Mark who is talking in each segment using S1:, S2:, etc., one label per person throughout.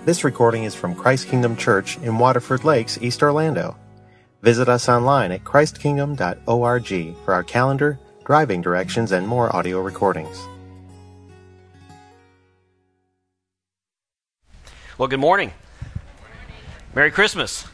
S1: This recording is from Christ Kingdom Church in Waterford Lakes, East Orlando. Visit us online at christkingdom.org for our calendar, driving directions, and more audio recordings.
S2: Well, good morning. Merry Christmas.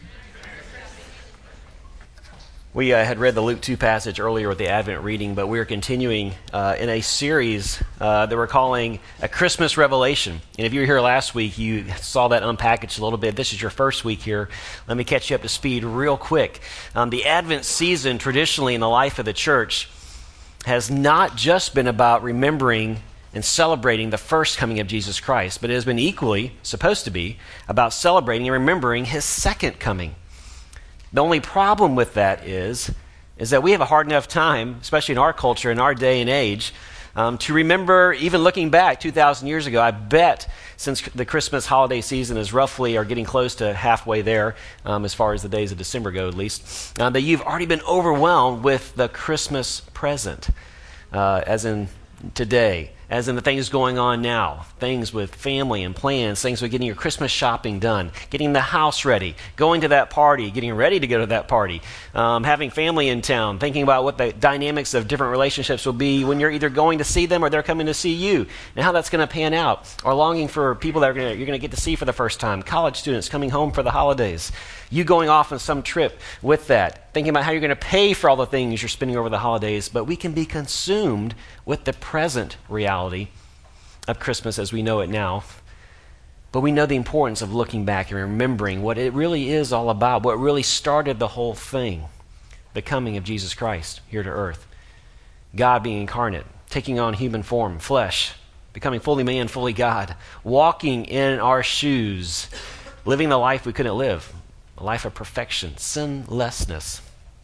S2: We had read the Luke 2 passage earlier with the Advent reading, but we're continuing in a series that we're calling A Christmas Revelation. And if you were here last week, you saw that unpackaged a little bit. This is your first week here. Let me catch you up to speed real quick. The Advent season, traditionally in the life of the church, has not just been about remembering and celebrating the first coming of Jesus Christ, but it has been equally, supposed to be, about celebrating and remembering his second coming. The only problem with that is that we have a hard enough time, especially in our culture, in our day and age, to remember, even looking back 2,000 years ago. I bet since the Christmas holiday season is roughly, or getting close to halfway there, as far as the days of December go at least, that you've already been overwhelmed with the Christmas present, as in today, as in the things going on now, things with family and plans, things with getting your Christmas shopping done, getting the house ready, going to that party, getting ready to go to that party, having family in town, thinking about what the dynamics of different relationships will be when you're either going to see them or they're coming to see you, and how that's going to pan out, or longing for people that you're going to get to see for the first time, college students coming home for the holidays, you going off on some trip with that, thinking about how you're going to pay for all the things you're spending over the holidays. But we can be consumed with the present reality of Christmas as we know it now. But we know the importance of looking back and remembering what it really is all about, what really started the whole thing, the coming of Jesus Christ here to earth. God being incarnate, taking on human form, flesh, becoming fully man, fully God, walking in our shoes, living the life we couldn't live, a life of perfection, sinlessness,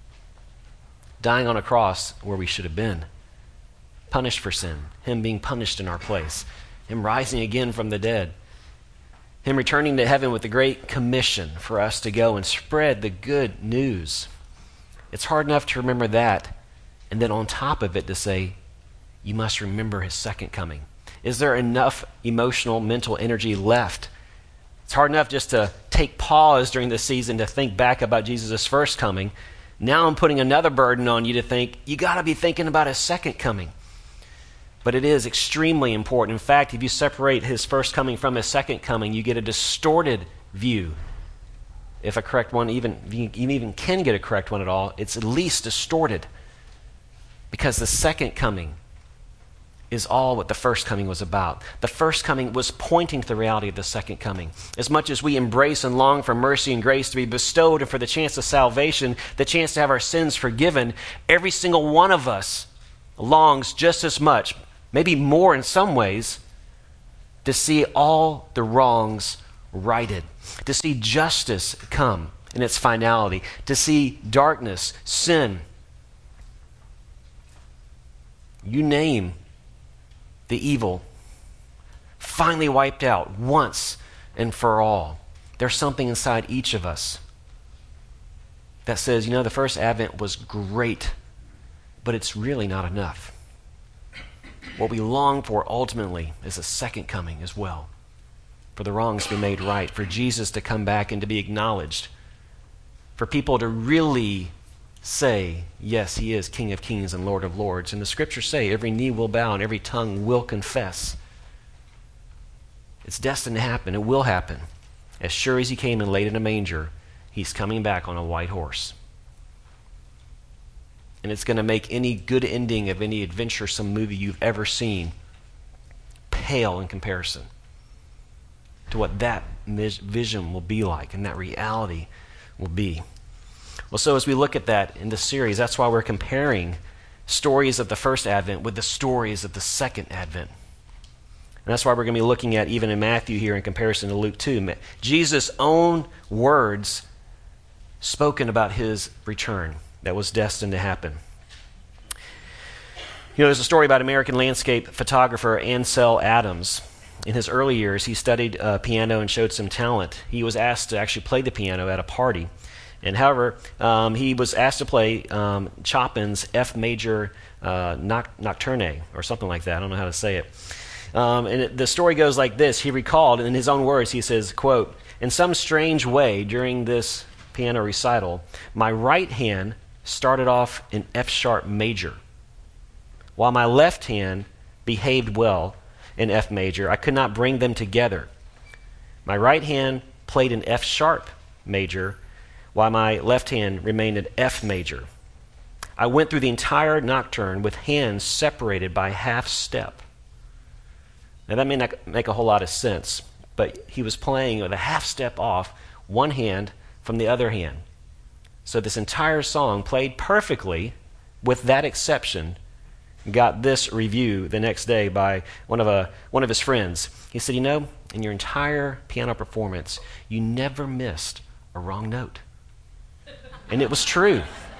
S2: dying on a cross where we should have been, punished for sin, him being punished in our place, him rising again from the dead, him returning to heaven with the great commission for us to go and spread the good news. It's hard enough to remember that, and then on top of it to say, you must remember his second coming. Is there enough emotional, mental energy left? It's hard enough just to take pause during this season to think back about Jesus' first coming. Now I'm putting another burden on you to think, you got to be thinking about his second coming. But it is extremely important. In fact, if you separate his first coming from his second coming, you get a distorted view. If a correct one, you even can get a correct one at all, it's at least distorted. Because the second coming is all what the first coming was about. The first coming was pointing to the reality of the second coming. As much as we embrace and long for mercy and grace to be bestowed and for the chance of salvation, the chance to have our sins forgiven, every single one of us longs just as much, maybe more in some ways, to see all the wrongs righted, to see justice come in its finality, to see darkness, sin, you name the evil, finally wiped out once and for all. There's something inside each of us that says, the first Advent was great, but it's really not enough. What we long for ultimately is a second coming as well, for the wrongs to be made right, for Jesus to come back and to be acknowledged, for people to really say, yes, he is King of Kings and Lord of Lords. And the scriptures say every knee will bow and every tongue will confess. It's destined to happen. It will happen. As sure as he came and laid in a manger, he's coming back on a white horse. And it's going to make any good ending of any adventuresome movie you've ever seen pale in comparison to what that vision will be like and that reality will be. Well, so as we look at that in this series, that's why we're comparing stories of the first Advent with the stories of the second Advent. And that's why we're going to be looking at, even in Matthew here in comparison to Luke 2, Jesus' own words spoken about his return that was destined to happen. There's a story about American landscape photographer Ansel Adams. In his early years, he studied piano and showed some talent. He was asked to actually play the piano at a party. And however, he was asked to play Chopin's F major Nocturne, or something like that. I don't know how to say it. The story goes like this. He recalled, in his own words, he says, quote, "In some strange way, during this piano recital, my right hand started off in F sharp major, while my left hand behaved well in F major. I could not bring them together. My right hand played in F sharp major, while my left hand remained in F major. I went through the entire nocturne with hands separated by half step." Now that may not make a whole lot of sense, but he was playing with a half step off one hand from the other hand. So this entire song played perfectly, with that exception. Got this review the next day by one of his friends. He said, in your entire piano performance, you never missed a wrong note. And it was true.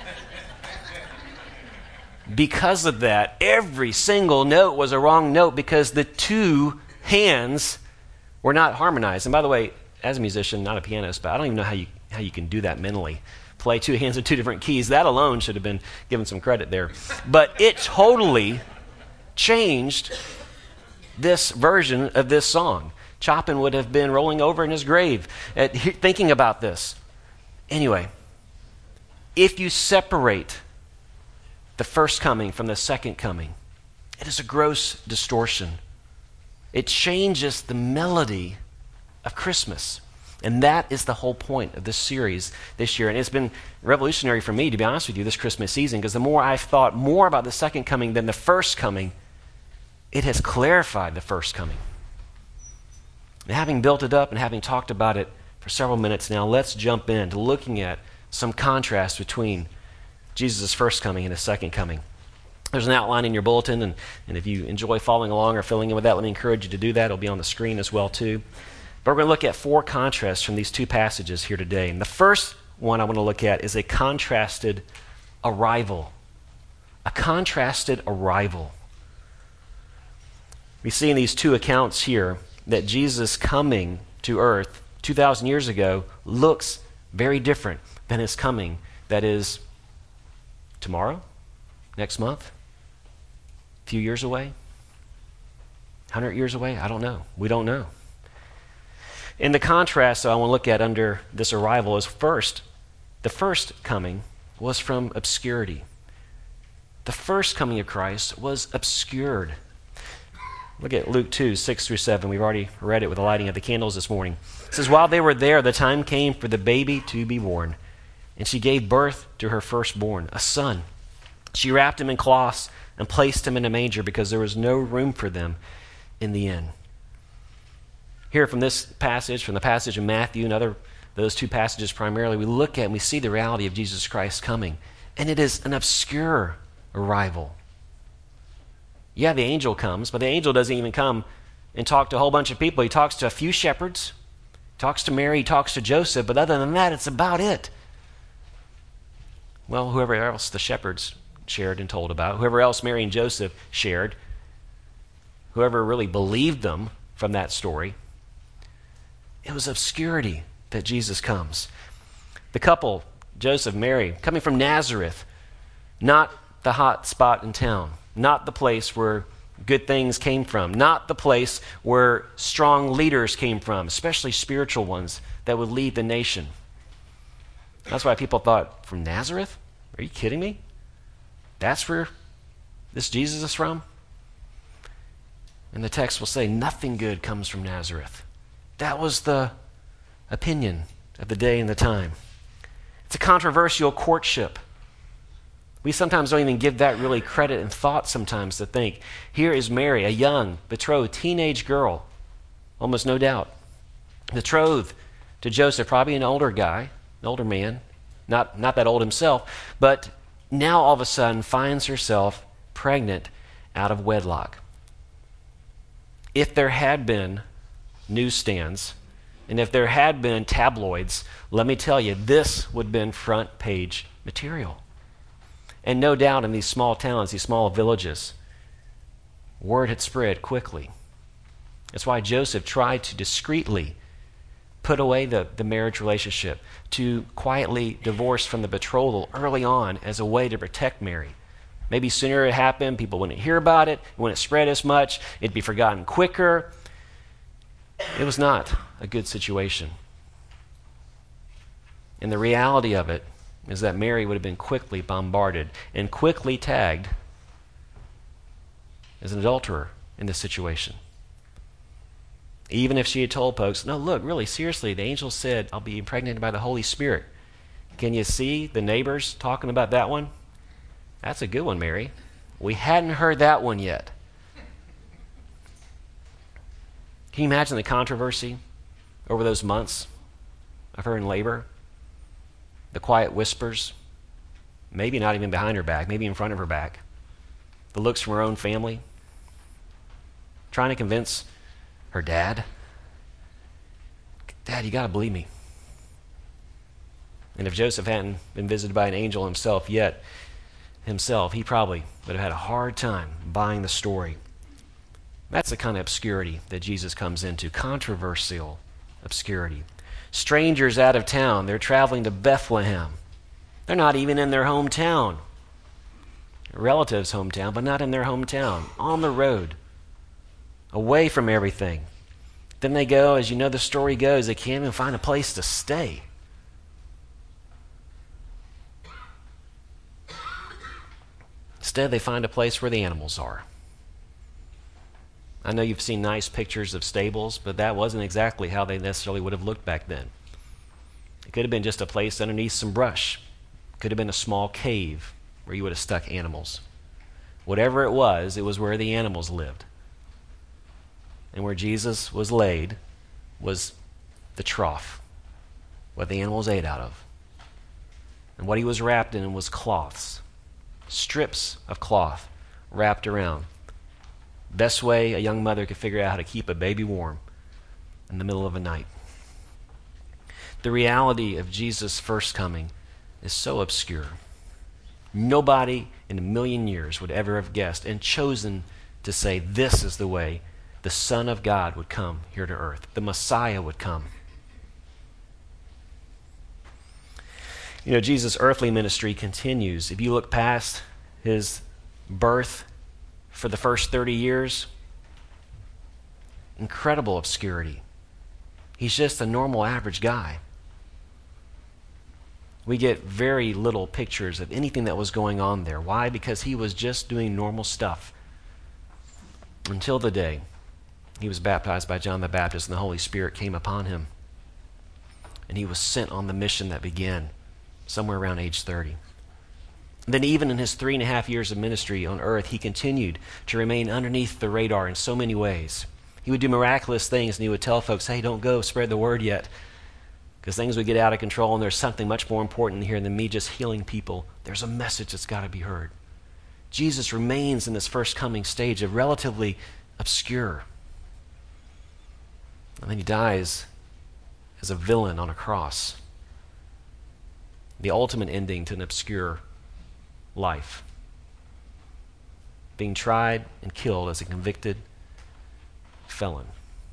S2: Because of that, every single note was a wrong note because the two hands were not harmonized. And by the way, as a musician, not a pianist, but I don't even know how you can do that mentally. Play two hands in two different keys. That alone should have been given some credit there. But it totally changed this version of this song. Chopin would have been rolling over in his grave thinking about this. Anyway, if you separate the first coming from the second coming, it is a gross distortion. It changes the melody of Christmas. And that is the whole point of this series this year. And it's been revolutionary for me, to be honest with you, this Christmas season, because the more I've thought more about the second coming than the first coming, it has clarified the first coming. And having built it up and having talked about it for several minutes now, let's jump into looking at some contrast between Jesus' first coming and his second coming. There's an outline in your bulletin, and if you enjoy following along or filling in with that, let me encourage you to do that. It'll be on the screen as well, too. But we're going to look at four contrasts from these two passages here today. And the first one I want to look at is a contrasted arrival. A contrasted arrival. We see in these two accounts here that Jesus coming to earth 2,000 years ago looks very different than his coming that is tomorrow, next month, a few years away, 100 years away. I don't know. We don't know. In the contrast that I want to look at under this arrival is first, the first coming was from obscurity. The first coming of Christ was obscured. Look at Luke 2, 6 through 7. We've already read it with the lighting of the candles this morning. It says, "While they were there, the time came for the baby to be born. And she gave birth to her firstborn, a son. She wrapped him in cloths and placed him in a manger because there was no room for them in the inn." Here from this passage, from the passage of Matthew and those two passages primarily, we look at and we see the reality of Jesus Christ coming. And it is an obscure arrival. Yeah, the angel comes, but the angel doesn't even come and talk to a whole bunch of people. He talks to a few shepherds, talks to Mary, he talks to Joseph, but other than that, it's about it. Well, whoever else the shepherds shared and told about, whoever else Mary and Joseph shared, whoever really believed them from that story, it was obscurity that Jesus comes. The couple, Joseph, Mary, coming from Nazareth, not the hot spot in town, not the place where good things came from, not the place where strong leaders came from, especially spiritual ones that would lead the nation. That's why people thought, from Nazareth? Are you kidding me? That's where this Jesus is from? And the text will say, nothing good comes from Nazareth. That was the opinion of the day and the time. It's a controversial courtship. We sometimes don't even give that really credit and thought sometimes to think, here is Mary, a young, betrothed, teenage girl, almost no doubt, betrothed to Joseph, probably an older guy, an older man, not that old himself, but now all of a sudden finds herself pregnant out of wedlock. If there had been newsstands, and if there had been tabloids, let me tell you, this would have been front page material. And no doubt in these small towns, these small villages, word had spread quickly. That's why Joseph tried to discreetly put away the marriage relationship, to quietly divorce from the betrothal early on as a way to protect Mary. Maybe sooner it happened, people wouldn't hear about it, it wouldn't spread as much, it'd be forgotten quicker. It was not a good situation. And the reality of it is that Mary would have been quickly bombarded and quickly tagged as an adulterer in this situation. Even if she had told folks, no, look, really, seriously, the angel said, I'll be impregnated by the Holy Spirit. Can you see the neighbors talking about that one? That's a good one, Mary. We hadn't heard that one yet. Can you imagine the controversy over those months of her in labor? The quiet whispers, maybe not even behind her back, maybe in front of her back. The looks from her own family, trying to convince her dad, Dad, you got to believe me. And if Joseph hadn't been visited by an angel himself, he probably would have had a hard time buying the story. That's the kind of obscurity that Jesus comes into, controversial obscurity. Strangers out of town, they're traveling to Bethlehem. They're not even in their hometown. A relative's hometown, but not in their hometown, on the road, away from everything. Then they go, as you know the story goes, they can't even find a place to stay. Instead, they find a place where the animals are. I know you've seen nice pictures of stables, but that wasn't exactly how they necessarily would have looked back then. It could have been just a place underneath some brush. It could have been a small cave where you would have stuck animals. Whatever it was where the animals lived. And where Jesus was laid was the trough, what the animals ate out of. And what he was wrapped in was cloths. Strips of cloth wrapped around. Best way a young mother could figure out how to keep a baby warm in the middle of a night. The reality of Jesus' first coming is so obscure. Nobody in a million years would ever have guessed and chosen to say this is the way the Son of God would come here to earth. The Messiah would come. You know, Jesus' earthly ministry continues. If you look past his birth for the first 30 years, incredible obscurity. He's just a normal, average guy. We get very little pictures of anything that was going on there. Why? Because he was just doing normal stuff until the day he was baptized by John the Baptist and the Holy Spirit came upon him. And he was sent on the mission that began somewhere around age 30. Then even in his 3.5 years of ministry on earth, he continued to remain underneath the radar in so many ways. He would do miraculous things and he would tell folks, hey, don't go spread the word yet, because things would get out of control and there's something much more important here than me just healing people. There's a message that's got to be heard. Jesus remains in this first coming stage of relatively obscure. And then he dies as a villain on a cross. The ultimate ending to an obscure life. Being tried and killed as a convicted felon.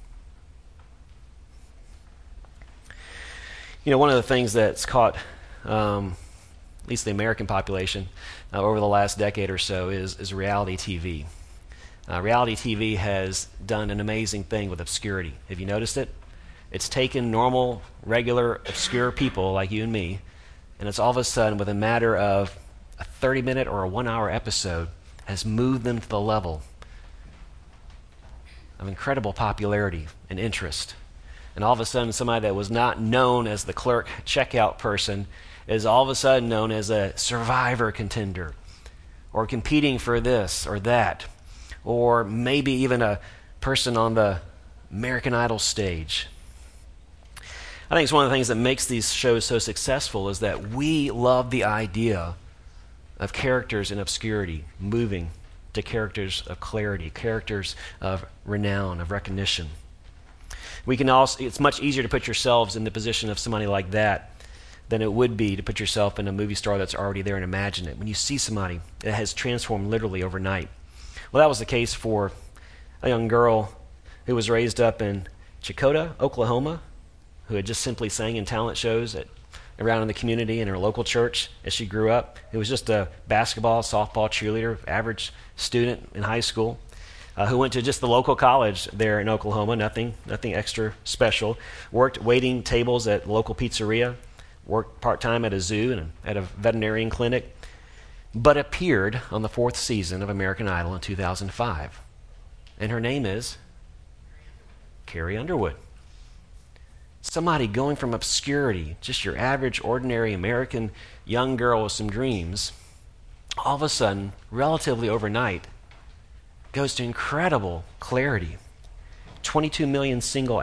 S2: You know, one of the things that's caught at least the American population over the last decade or so is reality TV. Reality TV has done an amazing thing with obscurity. Have you noticed it? It's taken normal, regular, obscure people like you and me, and it's all of a sudden, with a matter of a 30-minute or a 1-hour episode, has moved them to the level of incredible popularity and interest. And all of a sudden, somebody that was not known as the clerk checkout person is all of a sudden known as a survivor contender, or competing for this or that, or maybe even a person on the American Idol stage. I think it's one of the things that makes these shows so successful is that we love the idea of characters in obscurity moving to characters of clarity, characters of renown, of recognition. We can also, it's much easier to put yourselves in the position of somebody like that than it would be to put yourself in a movie star that's already there and imagine it. When you see somebody that has transformed literally overnight. Well, that was the case for a young girl who was raised up in Chakota, Oklahoma, who had just simply sang in talent shows at around in the community in her local church as she grew up. It was just a basketball, softball cheerleader, average student in high school, who went to just the local college there in Oklahoma, nothing extra special, worked waiting tables at the local pizzeria, worked part-time at a zoo and at a veterinarian clinic, but appeared on the 4th season of American Idol in 2005. And her name is Carrie Underwood. Somebody going from obscurity, just your average, ordinary American young girl with some dreams, all of a sudden, relatively overnight, goes to incredible clarity. 22 million single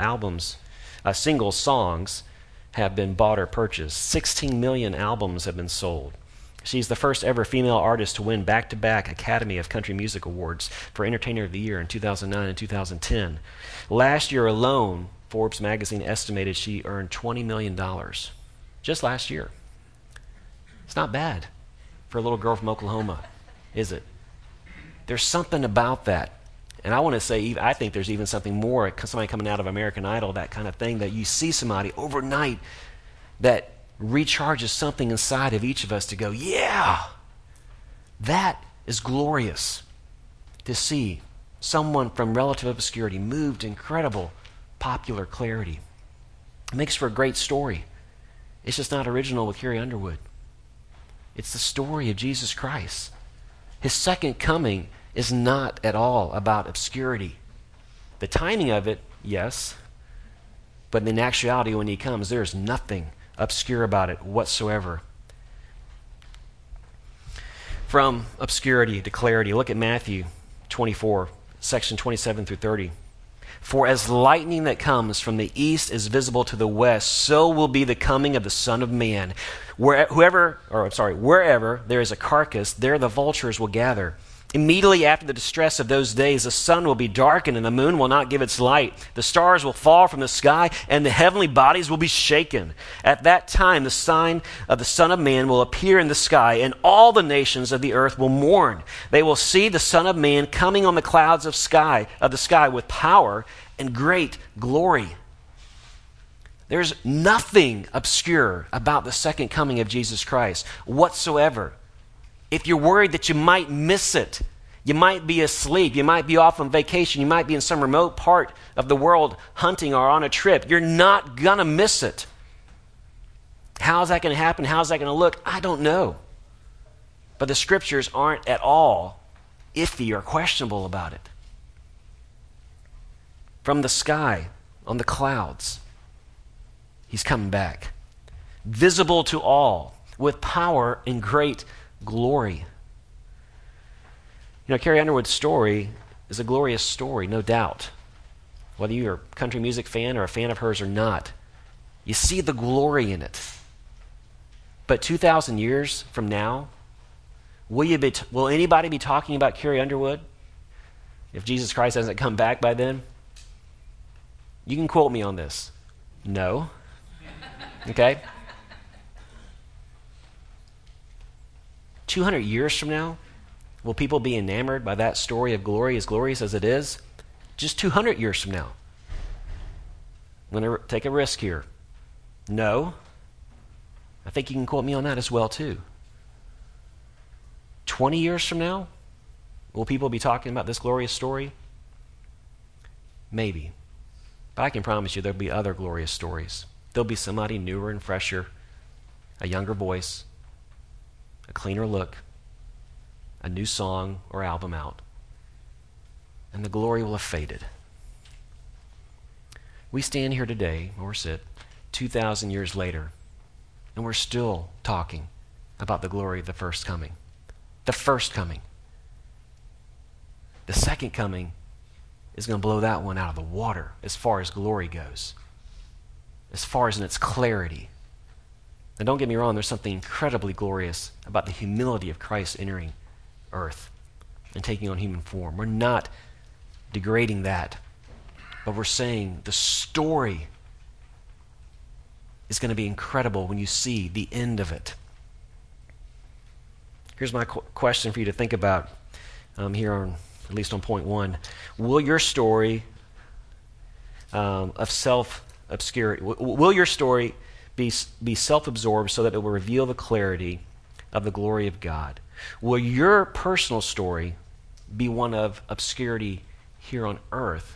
S2: songs have been bought or purchased. 16 million albums have been sold. She's the first ever female artist to win back-to-back Academy of Country Music Awards for Entertainer of the Year in 2009 and 2010. Last year alone, Forbes magazine estimated she earned $20 million. Just last year. It's not bad for a little girl from Oklahoma, is it? There's something about that. And I want to say, I think there's even something more, somebody coming out of American Idol, that kind of thing, that you see somebody overnight that recharges something inside of each of us to go, yeah, that is glorious to see someone from relative obscurity move to incredible popular clarity. It makes for a great story. It's just not original with Carrie Underwood. It's the story of Jesus Christ. His second coming is not at all about obscurity. The timing of it, yes, but in actuality, when he comes, there's nothing obscure about it whatsoever. From obscurity to clarity, look at Matthew 24, section 27 through 30. For as lightning that comes from the east is visible to the west, so will be the coming of the Son of Man. Wherever there is a carcass, there the vultures will gather. Immediately after the distress of those days, the sun will be darkened and the moon will not give its light. The stars will fall from the sky and the heavenly bodies will be shaken. At that time, the sign of the Son of Man will appear in the sky, and all the nations of the earth will mourn. They will see the Son of Man coming on the clouds of the sky with power and great glory. There's nothing obscure about the second coming of Jesus Christ whatsoever. If you're worried that you might miss it, you might be asleep, you might be off on vacation, you might be in some remote part of the world hunting or on a trip, you're not going to miss it. How's that going to happen? How's that going to look? I don't know. But the scriptures aren't at all iffy or questionable about it. From the sky, on the clouds, he's coming back. Visible to all, with power and great glory. You know, Carrie Underwood's story is a glorious story, no doubt. Whether you're a country music fan or a fan of hers or not, you see the glory in it. But 2,000 years from now, will anybody be talking about Carrie Underwood if Jesus Christ hasn't come back by then? You can quote me on this. No. Okay? 200 years from now, will people be enamored by that story of glory as glorious as it is? Just 200 years from now. I'm going to take a risk here. No. I think you can quote me on that as well, too. 20 years from now, will people be talking about this glorious story? Maybe. But I can promise you there'll be other glorious stories. There'll be somebody newer and fresher, a younger voice, a cleaner look, a new song or album out, and the glory will have faded. We stand here today, or sit, 2,000 years later, and we're still talking about the glory of the first coming. The first coming. The second coming is going to blow that one out of the water as far as glory goes, as far as in its clarity. And don't get me wrong, there's something incredibly glorious about the humility of Christ entering earth and taking on human form. We're not degrading that, but we're saying the story is going to be incredible when you see the end of it. Here's my question for you to think about here on, at least on point one. Will your story of self-obscurity, will your story be self-absorbed so that it will reveal the clarity of the glory of God? Will your personal story be one of obscurity here on earth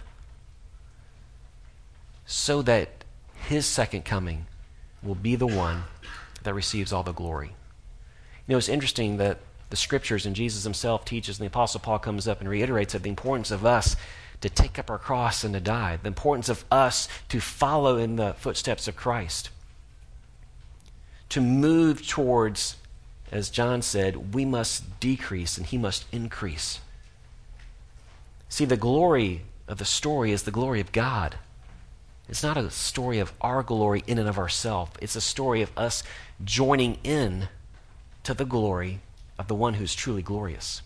S2: so that his second coming will be the one that receives all the glory? You know, it's interesting that the scriptures and Jesus himself teaches, and the Apostle Paul comes up and reiterates the importance of us to take up our cross and to die, the importance of us to follow in the footsteps of Christ, to move towards, as John said, we must decrease and he must increase. See, the glory of the story is the glory of God. It's not a story of our glory in and of ourselves. It's a story of us joining in to the glory of the one who's truly glorious.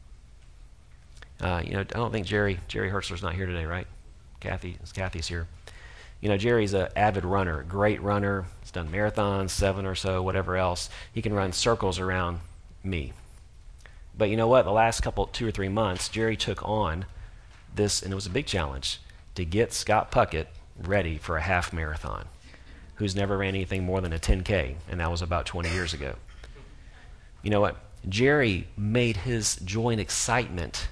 S2: I don't think Jerry Hertzler's not here today, right? Kathy's here. Jerry's an avid runner, great runner. He's done marathons, 7 or so, whatever else. He can run circles around me. But you know what? The last 2 or 3 months, Jerry took on this, and it was a big challenge, to get Scott Puckett ready for a half marathon, who's never ran anything more than a 10K, and that was about 20 years ago. You know what? Jerry made his joy and excitement,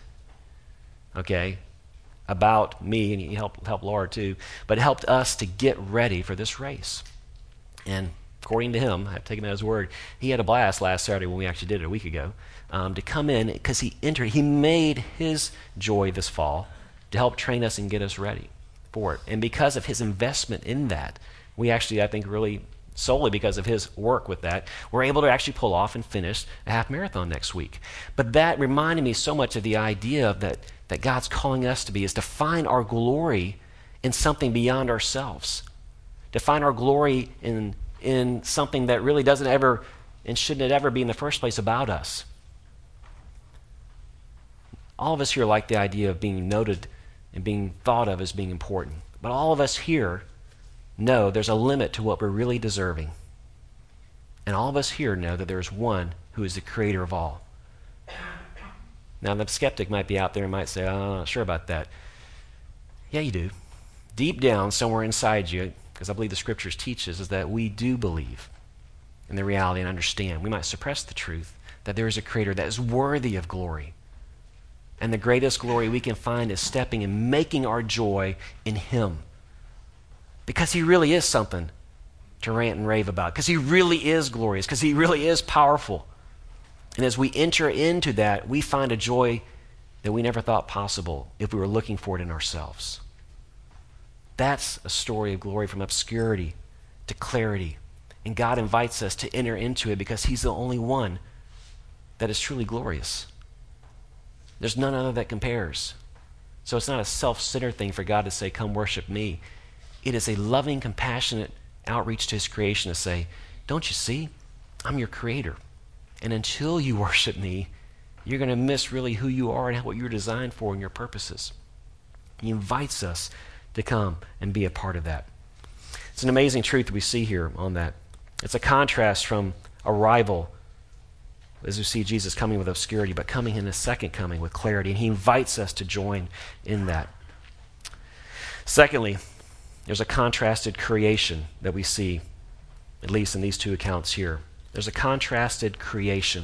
S2: about me, and he helped Laura too, but helped us to get ready for this race. And according to him, I've taken that as word, he had a blast last Saturday when we actually did it a week ago, to come in because he made his joy this fall to help train us and get us ready for it. And because of his investment in that, we actually, I think, really solely because of his work with that, we're able to actually pull off and finish a half marathon next week. But that reminded me so much of the idea of that God's calling us to be, is to find our glory in something beyond ourselves, to find our glory in something that really doesn't ever and shouldn't ever be in the first place about us. All of us here like the idea of being noted and being thought of as being important, but all of us here know there's a limit to what we're really deserving. And all of us here know that there's one who is the creator of all. Now, the skeptic might be out there and might say, I'm not sure about that. Yeah, you do. Deep down, somewhere inside you, because I believe the scriptures teach us, is that we do believe in the reality and understand. We might suppress the truth that there is a creator that is worthy of glory. And the greatest glory we can find is stepping and making our joy in him. Because he really is something to rant and rave about. Because he really is glorious. Because he really is powerful. And as we enter into that, we find a joy that we never thought possible if we were looking for it in ourselves. That's a story of glory from obscurity to clarity. And God invites us to enter into it because he's the only one that is truly glorious. There's none other that compares. So it's not a self-centered thing for God to say, come worship me. It is a loving, compassionate outreach to his creation to say, don't you see? I'm your creator. And until you worship me, you're going to miss really who you are and what you're designed for and your purposes. He invites us to come and be a part of that. It's an amazing truth that we see here on that. It's a contrast from arrival, as we see Jesus coming with obscurity, but coming in his second coming with clarity. And he invites us to join in that. Secondly, there's a contrasted creation that we see, at least in these two accounts here. There's a contrasted creation.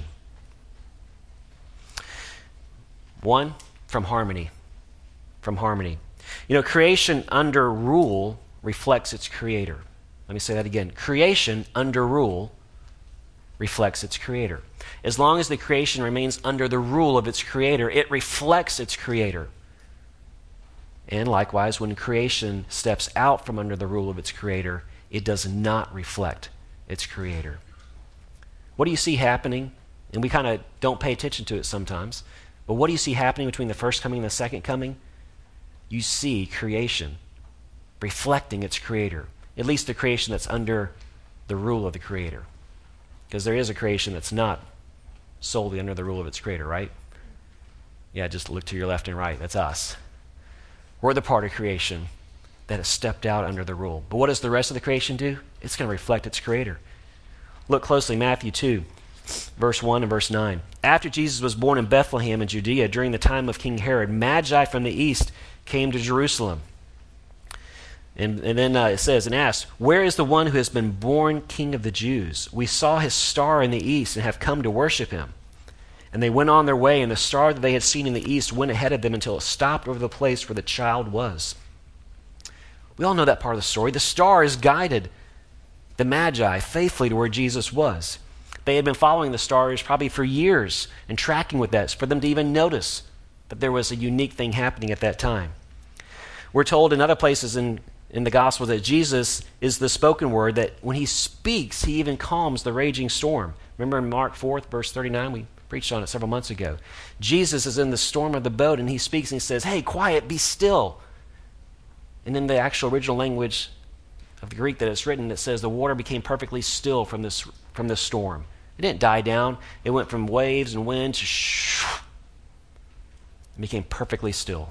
S2: One, from harmony. From harmony. Creation under rule reflects its creator. Let me say that again. Creation under rule reflects its creator. As long as the creation remains under the rule of its creator, it reflects its creator. And likewise, when creation steps out from under the rule of its creator, it does not reflect its creator. What do you see happening? And we kind of don't pay attention to it sometimes. But what do you see happening between the first coming and the second coming? You see creation reflecting its creator, at least the creation that's under the rule of the creator. Because there is a creation that's not solely under the rule of its creator, right? Yeah, just look to your left and right. That's us. We're the part of creation that has stepped out under the rule. But what does the rest of the creation do? It's going to reflect its creator. Look closely, Matthew 2, verse 1 and verse 9. After Jesus was born in Bethlehem in Judea during the time of King Herod, Magi from the east came to Jerusalem. And then it says, and asked, "Where is the one who has been born King of the Jews? We saw his star in the east and have come to worship him." And they went on their way, and the star that they had seen in the east went ahead of them until it stopped over the place where the child was. We all know that part of the story. The star has guided the Magi faithfully to where Jesus was. They had been following the stars probably for years and tracking with that for them to even notice that there was a unique thing happening at that time. We're told in other places in the Gospel that Jesus is the spoken word, that when he speaks, he even calms the raging storm. Remember in Mark 4, verse 39, we preached on it several months ago. Jesus is in the storm of the boat, and he speaks and he says, "Hey, quiet, be still." And in the actual original language of the Greek that it's written, it says the water became perfectly still from this storm. It didn't die down. It went from waves and wind to shh. It became perfectly still.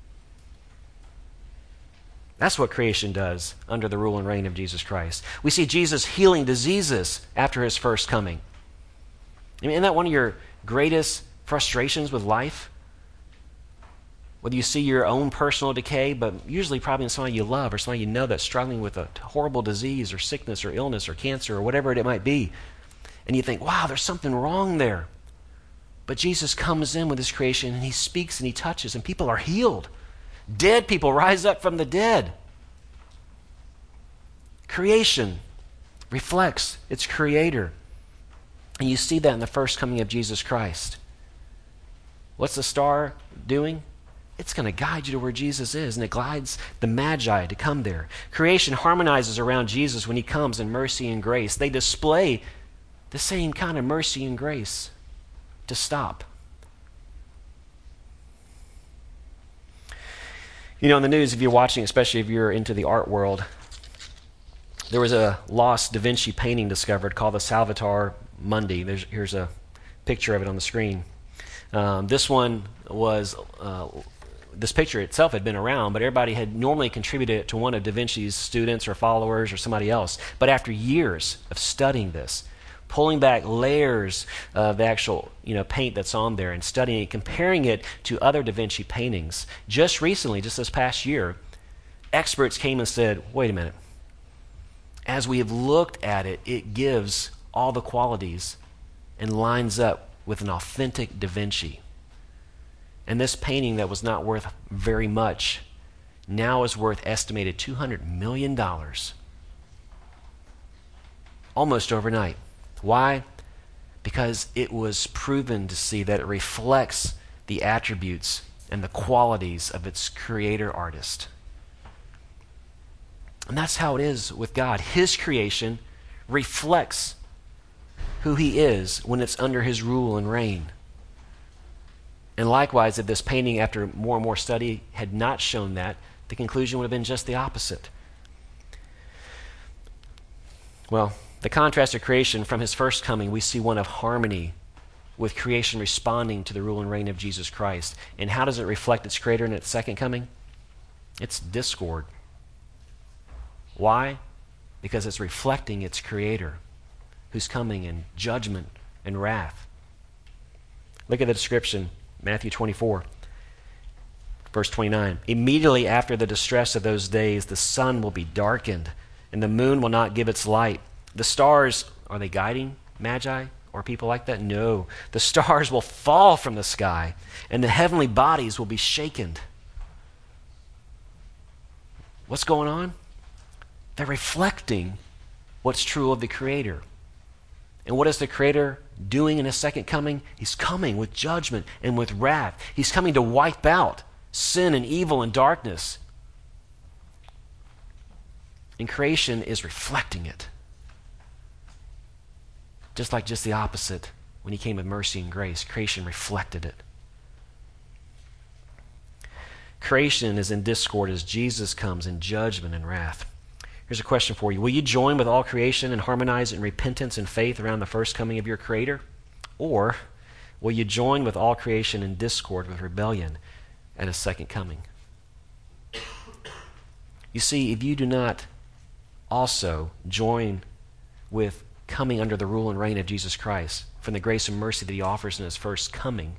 S2: That's what creation does under the rule and reign of Jesus Christ. We see Jesus healing diseases after his first coming. I mean, isn't that one of your greatest frustrations with life? Whether you see your own personal decay, but usually probably in somebody you love or somebody you know that's struggling with a horrible disease or sickness or illness or cancer or whatever it might be. And you think, wow, there's something wrong there. But Jesus comes in with his creation and he speaks and he touches and people are healed. Dead people rise up from the dead. Creation reflects its creator. And you see that in the first coming of Jesus Christ. What's the star doing? It's going to guide you to where Jesus is, and it guides the Magi to come there. Creation harmonizes around Jesus when he comes in mercy and grace. They display the same kind of mercy and grace to stop. You know, in the news, if you're watching, especially if you're into the art world, there was a lost Da Vinci painting discovered called the Salvator Mundi. Here's a picture of it on the screen. This picture itself had been around, but everybody had normally contributed it to one of Da Vinci's students or followers or somebody else. But after years of studying this, pulling back layers of the actual paint that's on there and studying it, comparing it to other Da Vinci paintings, just recently, just this past year, experts came and said, wait a minute. As we have looked at it, it gives all the qualities and lines up with an authentic Da Vinci. And this painting that was not worth very much now is worth estimated $200 million. Almost overnight. Why? Because it was proven to see that it reflects the attributes and the qualities of its creator artist. And that's how it is with God. His creation reflects who he is when it's under his rule and reign. And likewise, if this painting, after more and more study, had not shown that, the conclusion would have been just the opposite. Well, the contrast of creation from his first coming, we see one of harmony, with creation responding to the rule and reign of Jesus Christ. And how does it reflect its creator in its second coming? It's discord. Why? Because it's reflecting its creator, who's coming in judgment and wrath. Look at the description, Matthew 24, verse 29. Immediately after the distress of those days, the sun will be darkened, and the moon will not give its light. The stars, are they guiding Magi or people like that? No. The stars will fall from the sky, and the heavenly bodies will be shaken. What's going on? They're reflecting what's true of the Creator. And what is the Creator doing in his second coming? He's coming with judgment and with wrath. He's coming to wipe out sin and evil and darkness. And creation is reflecting it. Just the opposite. When he came with mercy and grace, creation reflected it. Creation is in discord as Jesus comes in judgment and wrath. Here's a question for you. Will you join with all creation and harmonize in repentance and faith around the first coming of your Creator? Or will you join with all creation in discord with rebellion at his second coming? You see, if you do not also join with coming under the rule and reign of Jesus Christ from the grace and mercy that he offers in his first coming,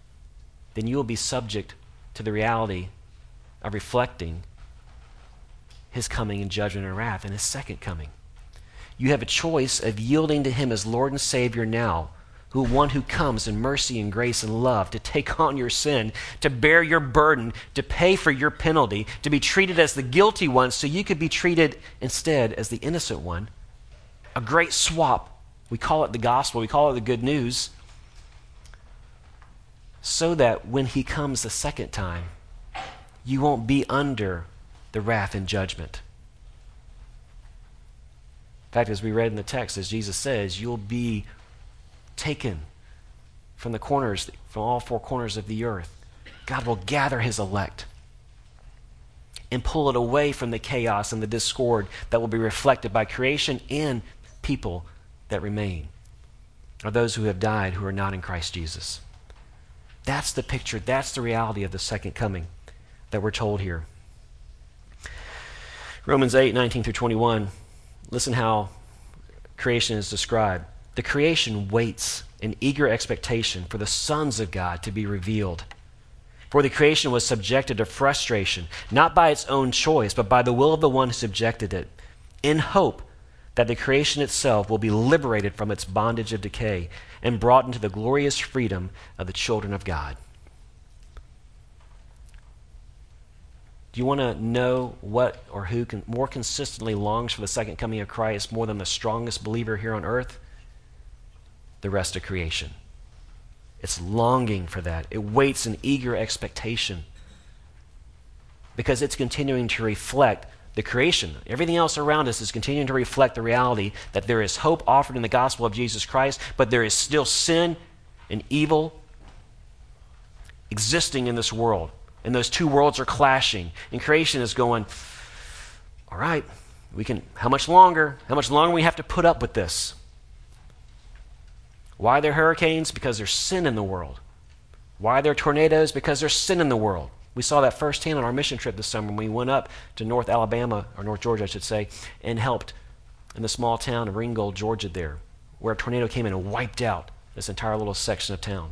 S2: then you will be subject to the reality of reflecting his coming in judgment and wrath and his second coming. You have a choice of yielding to him as Lord and Savior now, one who comes in mercy and grace and love to take on your sin, to bear your burden, to pay for your penalty, to be treated as the guilty one so you could be treated instead as the innocent one. A great swap. We call it the gospel. We call it the good news. So that when he comes the second time, you won't be under the wrath and judgment. In fact, as we read in the text, as Jesus says, you'll be taken from the corners, from all four corners of the earth. God will gather his elect and pull it away from the chaos and the discord that will be reflected by creation and people that remain, or those who have died who are not in Christ Jesus. That's the picture, that's the reality of the second coming that we're told here. Romans 8:19 through 21, listen how creation is described. The creation waits in eager expectation for the sons of God to be revealed. For the creation was subjected to frustration, not by its own choice, but by the will of the one who subjected it, in hope that the creation itself will be liberated from its bondage of decay and brought into the glorious freedom of the children of God. Do you want to know what or who more consistently longs for the second coming of Christ more than the strongest believer here on earth? The rest of creation. It's longing for that. It waits in eager expectation because it's continuing to reflect the creation. Everything else around us is continuing to reflect the reality that there is hope offered in the gospel of Jesus Christ, but there is still sin and evil existing in this world. And those two worlds are clashing. And creation is going, all right, how much longer? How much longer we have to put up with this? Why are there hurricanes? Because there's sin in the world. Why are there tornadoes? Because there's sin in the world. We saw that firsthand on our mission trip this summer when we went up to North Alabama, or North Georgia, I should say, and helped in the small town of Ringgold, Georgia there, where a tornado came in and wiped out this entire little section of town.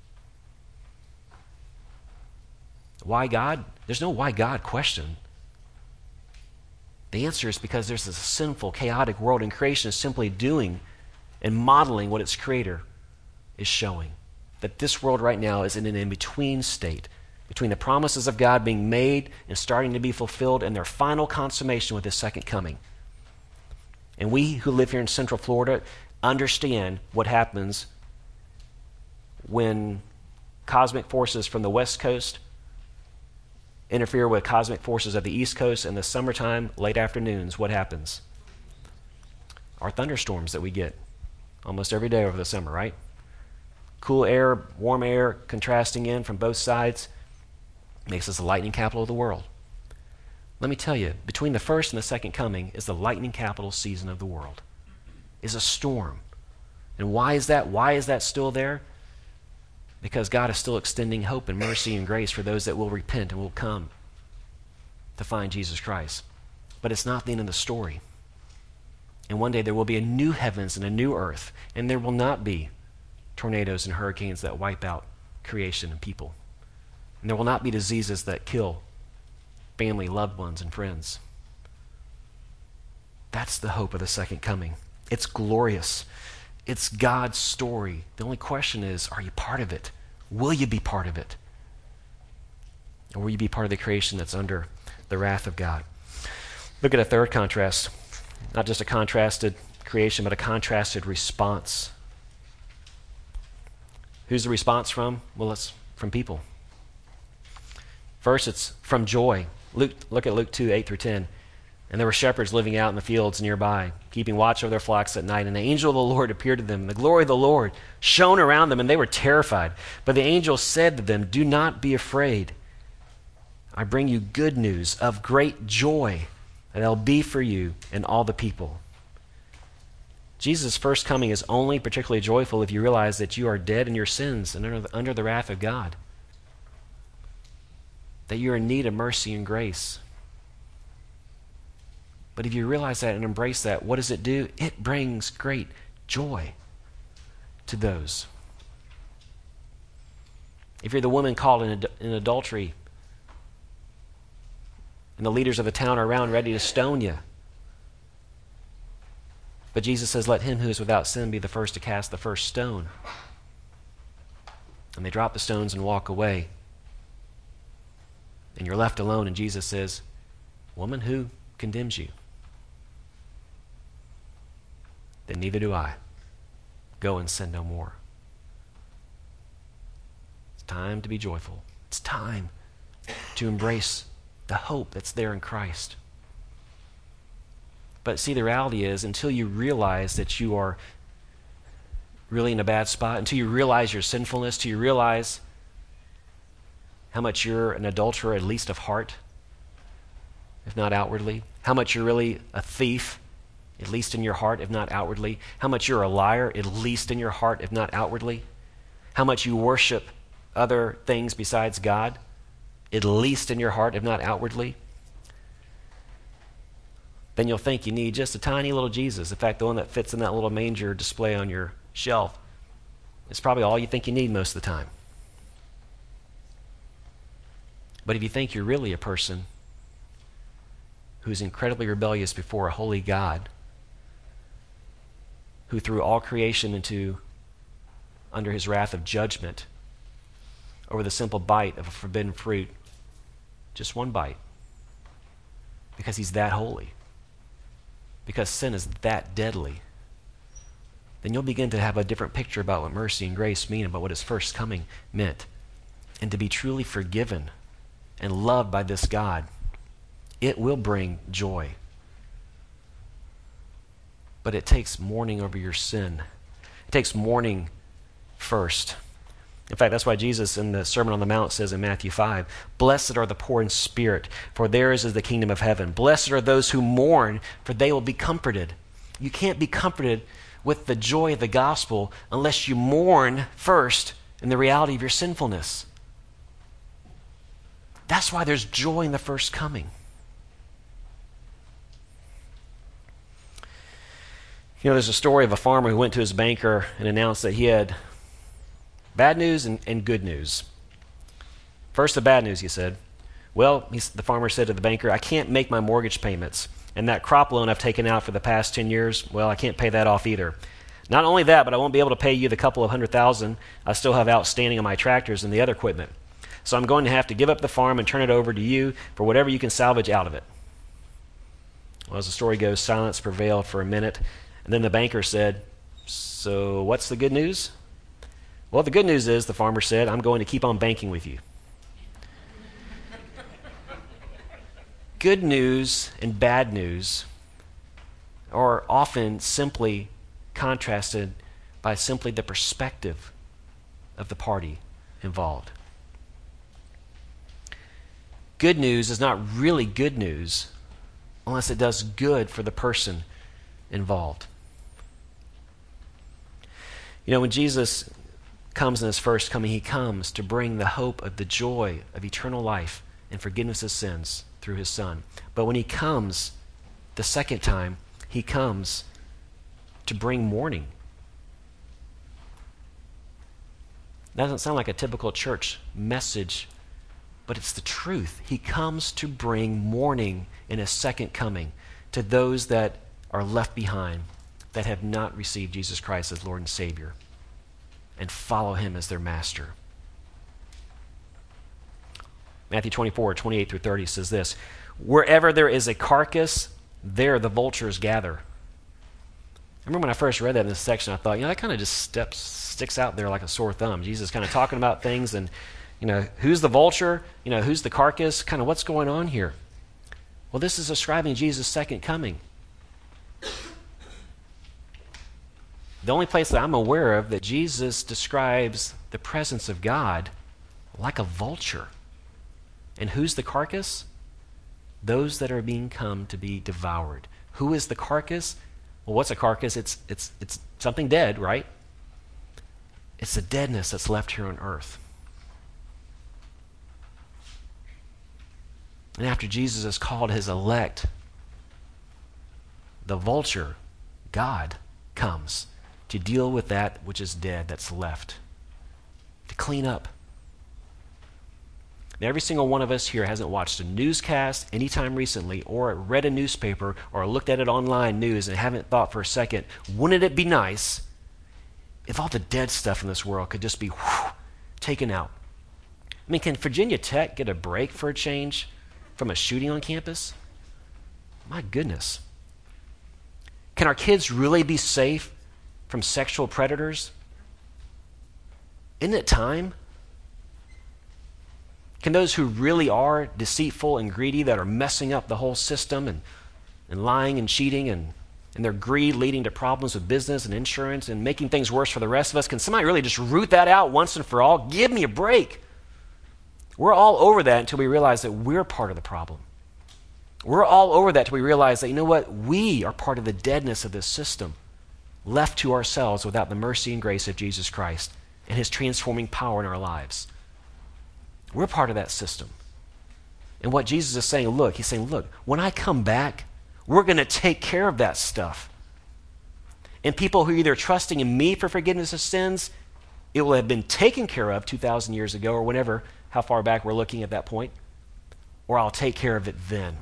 S2: Why God? There's no why God question. The answer is because there's this sinful, chaotic world, and creation is simply doing and modeling what its creator is showing. That this world right now is in an in-between state between the promises of God being made and starting to be fulfilled and their final consummation with his second coming. And we who live here in Central Florida understand what happens when cosmic forces from the West Coast interfere with cosmic forces of the East Coast in the summertime, late afternoons. What happens? Our thunderstorms that we get almost every day over the summer, right? Cool air, warm air, contrasting in from both sides makes us the lightning capital of the world. Let me tell you, between the first and the second coming is the lightning capital season of the world. Is a storm. And why is that? Why is that still there? Because God is still extending hope and mercy and grace for those that will repent and will come to find Jesus Christ. But it's not the end of the story. And one day there will be a new heavens and a new earth, and there will not be tornadoes and hurricanes that wipe out creation and people. And there will not be diseases that kill family, loved ones, and friends. That's the hope of the second coming. It's glorious. It's God's story. The only question is, are you part of it? Will you be part of it? Or will you be part of the creation that's under the wrath of God? Look at a third contrast. Not just a contrasted creation, but a contrasted response. Who's the response from? Well, it's from people. First, it's from joy. Look at Luke 2:8 through 10. And there were shepherds living out in the fields nearby, keeping watch over their flocks at night. And the angel of the Lord appeared to them. And the glory of the Lord shone around them, and they were terrified. But the angel said to them, "Do not be afraid. I bring you good news of great joy that will be for you and all the people." Jesus' first coming is only particularly joyful if you realize that you are dead in your sins and under the wrath of God. That you're in need of mercy and grace. But if you realize that and embrace that, what does it do? It brings great joy to those. If you're the woman caught in adultery and the leaders of the town are around ready to stone you. But Jesus says, let him who is without sin be the first to cast the first stone. And they drop the stones and walk away. And you're left alone, and Jesus says, woman, who condemns you? Then neither do I. Go and sin no more. It's time to be joyful. It's time to embrace the hope that's there in Christ. But see, the reality is, until you realize that you are really in a bad spot, until you realize your sinfulness, until you realize how much you're an adulterer, at least of heart, if not outwardly, how much you're really a thief, at least in your heart, if not outwardly, how much you're a liar, at least in your heart, if not outwardly, how much you worship other things besides God, at least in your heart, if not outwardly, then you'll think you need just a tiny little Jesus. In fact, the one that fits in that little manger display on your shelf is probably all you think you need most of the time. But if you think you're really a person who's incredibly rebellious before a holy God, who threw all creation under his wrath of judgment over the simple bite of a forbidden fruit, just one bite, because he's that holy, because sin is that deadly, then you'll begin to have a different picture about what mercy and grace mean, about what his first coming meant. And to be truly forgiven and loved by this God, it will bring joy. But it takes mourning over your sin. It takes mourning first. In fact, that's why Jesus in the Sermon on the Mount says in Matthew 5, blessed are the poor in spirit, for theirs is the kingdom of heaven. Blessed are those who mourn, for they will be comforted. You can't be comforted with the joy of the gospel unless you mourn first in the reality of your sinfulness. That's why there's joy in the first coming. You know, there's a story of a farmer who went to his banker and announced that he had bad news and good news. First, the bad news, he said. Well, the farmer said to the banker, I can't make my mortgage payments. And that crop loan I've taken out for the past 10 years, well, I can't pay that off either. Not only that, but I won't be able to pay you the couple of $100,000 I still have outstanding on my tractors and the other equipment. So I'm going to have to give up the farm and turn it over to you for whatever you can salvage out of it. Well, as the story goes, silence prevailed for a minute. And then the banker said, so what's the good news? Well, the good news is, the farmer said, I'm going to keep on banking with you. Good news and bad news are often simply contrasted by simply the perspective of the party involved. Good news is not really good news unless it does good for the person involved. You know, when Jesus comes in his first coming, he comes to bring the hope of the joy of eternal life and forgiveness of sins through his Son. But when he comes the second time, he comes to bring mourning. That doesn't sound like a typical church message, but it's the truth. He comes to bring mourning in his second coming to those that are left behind, that have not received Jesus Christ as Lord and Savior and follow him as their master. Matthew 24, 28 through 30 says this, wherever there is a carcass, there the vultures gather. I remember when I first read that in this section, I thought, that kind of just sticks out there like a sore thumb. Jesus kind of talking about things and, who's the vulture? Who's the carcass? Kind of what's going on here? Well, this is describing Jesus' second coming. The only place that I'm aware of that Jesus describes the presence of God like a vulture. And who's the carcass? Those that are being come to be devoured. Who is the carcass? Well, what's a carcass? It's something dead, right? It's the deadness that's left here on earth. And after Jesus has called his elect, the vulture, God, comes to deal with that which is dead, that's left, to clean up. And every single one of us here hasn't watched a newscast anytime recently or read a newspaper or looked at it online news and haven't thought for a second, wouldn't it be nice if all the dead stuff in this world could just be taken out? I mean, can Virginia Tech get a break for a change from a shooting on campus? My goodness. Can our kids really be safe from sexual predators? Isn't it time? Can those who really are deceitful and greedy, that are messing up the whole system and lying and cheating and their greed leading to problems with business and insurance and making things worse for the rest of us, can somebody really just root that out once and for all? Give me a break. We're all over that until we realize that we're part of the problem. We're all over that until we realize that, you know what, we are part of the deadness of this system, left to ourselves without the mercy and grace of Jesus Christ and his transforming power in our lives. We're part of that system. And what Jesus is saying, he's saying, look, when I come back, we're going to take care of that stuff. And people who are either trusting in me for forgiveness of sins, it will have been taken care of 2,000 years ago or whenever, how far back we're looking at that point, or I'll take care of it then.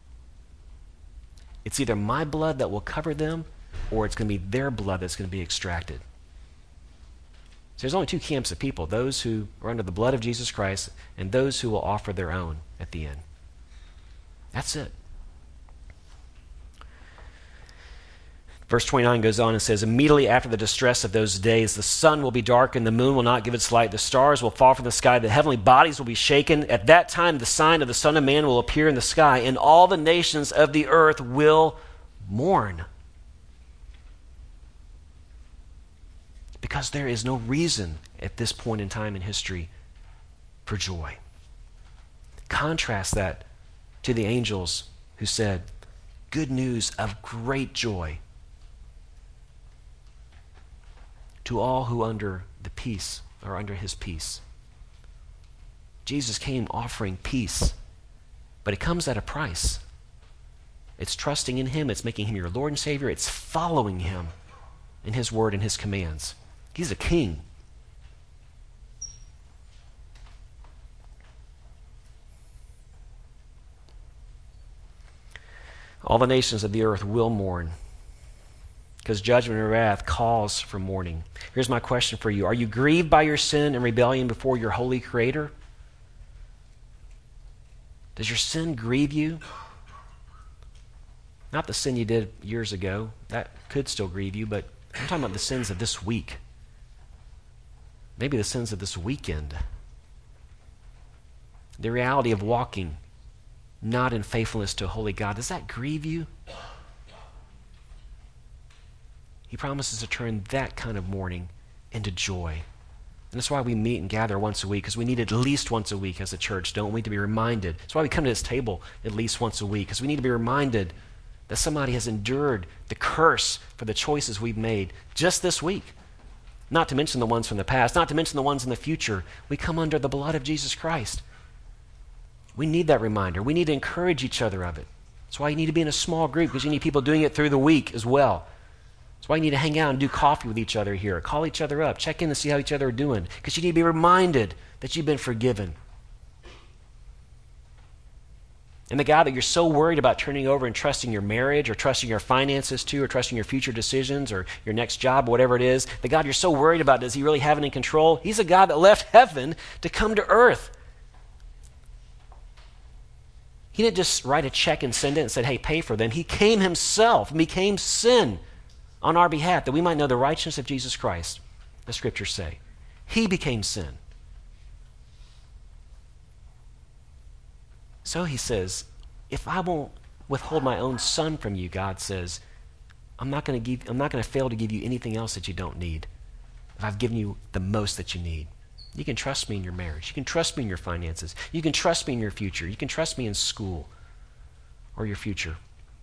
S2: It's either my blood that will cover them, or it's going to be their blood that's going to be extracted. So there's only two camps of people, those who are under the blood of Jesus Christ and those who will offer their own at the end. That's it. Verse 29 goes on and says, immediately after the distress of those days, the sun will be darkened, the moon will not give its light, the stars will fall from the sky, the heavenly bodies will be shaken. At that time, the sign of the Son of Man will appear in the sky, and all the nations of the earth will mourn. Because there is no reason at this point in time in history for joy. Contrast that to the angels who said, good news of great joy to all who under the peace or under his peace. Jesus came offering peace, but it comes at a price. It's trusting in him, it's making him your Lord and Savior, it's following him in his word and his commands. He's a king. All the nations of the earth will mourn, because judgment and wrath calls for mourning. Here's my question for you. Are you grieved by your sin and rebellion before your holy Creator? Does your sin grieve you? Not the sin you did years ago. That could still grieve you, but I'm talking about the sins of this week. Maybe the sins of this weekend. The reality of walking not in faithfulness to a holy God. Does that grieve you? He promises to turn that kind of mourning into joy. And that's why we meet and gather once a week, because we need at least once a week as a church, don't we, to be reminded. That's why we come to this table at least once a week, because we need to be reminded that somebody has endured the curse for the choices we've made just this week. Not to mention the ones from the past, not to mention the ones in the future. We come under the blood of Jesus Christ. We need that reminder. We need to encourage each other of it. That's why you need to be in a small group, because you need people doing it through the week as well. That's why you need to hang out and do coffee with each other here. Call each other up. Check in to see how each other are doing. Because you need to be reminded that you've been forgiven. And the God that you're so worried about turning over and trusting your marriage or trusting your finances to or trusting your future decisions or your next job or whatever it is, the God you're so worried about, does he really have it in control? He's a God that left heaven to come to earth. He didn't just write a check and send it and said, hey, pay for them. He came himself and became sin on our behalf, that we might know the righteousness of Jesus Christ, the scriptures say. He became sin. So he says, if I won't withhold my own son from you, God says, I'm not going to fail to give you anything else that you don't need. If I've given you the most that you need. You can trust me in your marriage. You can trust me in your finances. You can trust me in your future. You can trust me in school or your future.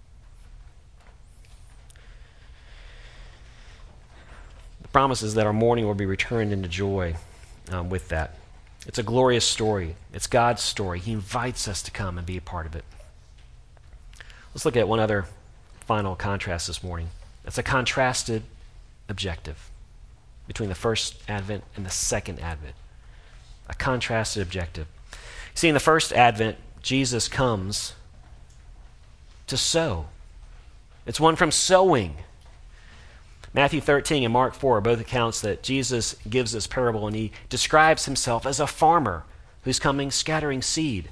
S2: Promises that our mourning will be returned into joy with that. It's a glorious story. It's God's story. He invites us to come and be a part of it. Let's look at one other final contrast this morning. It's a contrasted objective between the first advent and the second advent. A contrasted objective. See, in the first advent, Jesus comes to sow. It's one from sowing. Matthew 13 and Mark 4 are both accounts that Jesus gives this parable, and he describes himself as a farmer who's coming scattering seed.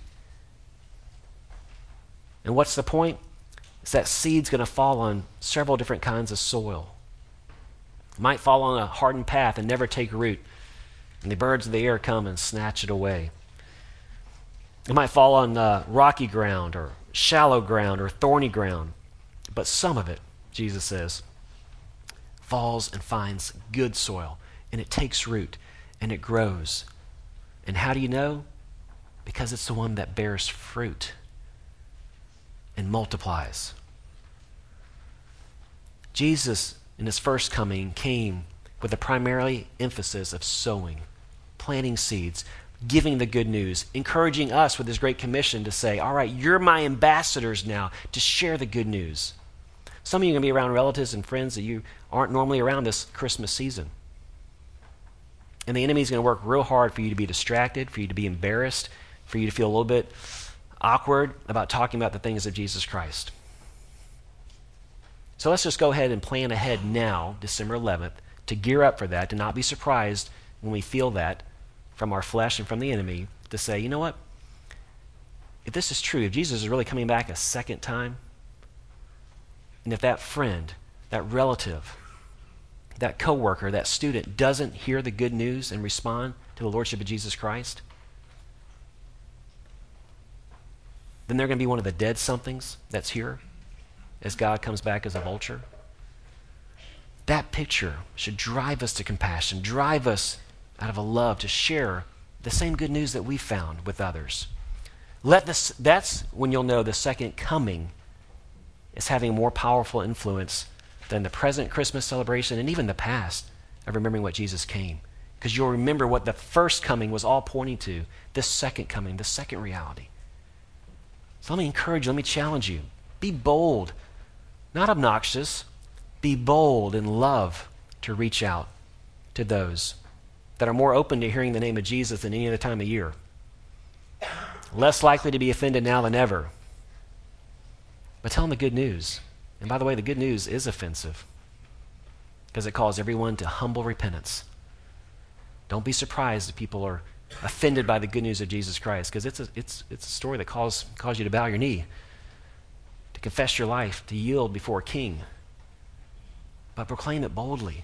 S2: And what's the point? It's that seed's going to fall on several different kinds of soil. It might fall on a hardened path and never take root, and the birds of the air come and snatch it away. It might fall on rocky ground or shallow ground or thorny ground, but some of it, Jesus says, falls and finds good soil, and it takes root, and it grows. And how do you know? Because it's the one that bears fruit and multiplies. Jesus, in his first coming, came with a primarily emphasis of sowing, planting seeds, giving the good news, encouraging us with his great commission to say, all right, you're my ambassadors now to share the good news. Some of you are going to be around relatives and friends that you aren't normally around this Christmas season. And the enemy's going to work real hard for you to be distracted, for you to be embarrassed, for you to feel a little bit awkward about talking about the things of Jesus Christ. So let's just go ahead and plan ahead now, December 11th, to gear up for that, to not be surprised when we feel that from our flesh and from the enemy, to say, you know what? If this is true, if Jesus is really coming back a second time, and if that friend, that relative, that coworker, that student doesn't hear the good news and respond to the Lordship of Jesus Christ, then they're going to be one of the dead somethings that's here as God comes back as a vulture. That picture should drive us to compassion, drive us out of a love to share the same good news that we found with others. That's when you'll know the second coming is having a more powerful influence than the present Christmas celebration and even the past of remembering what Jesus came. Because you'll remember what the first coming was all pointing to, this second coming, the second reality. So let me encourage you, let me challenge you. Be bold, not obnoxious. Be bold in love to reach out to those that are more open to hearing the name of Jesus than any other time of year. Less likely to be offended now than ever. But tell them the good news. And by the way, the good news is offensive because it calls everyone to humble repentance. Don't be surprised if people are offended by the good news of Jesus Christ, because it's a story that calls you to bow your knee, to confess your life, to yield before a king, but proclaim it boldly.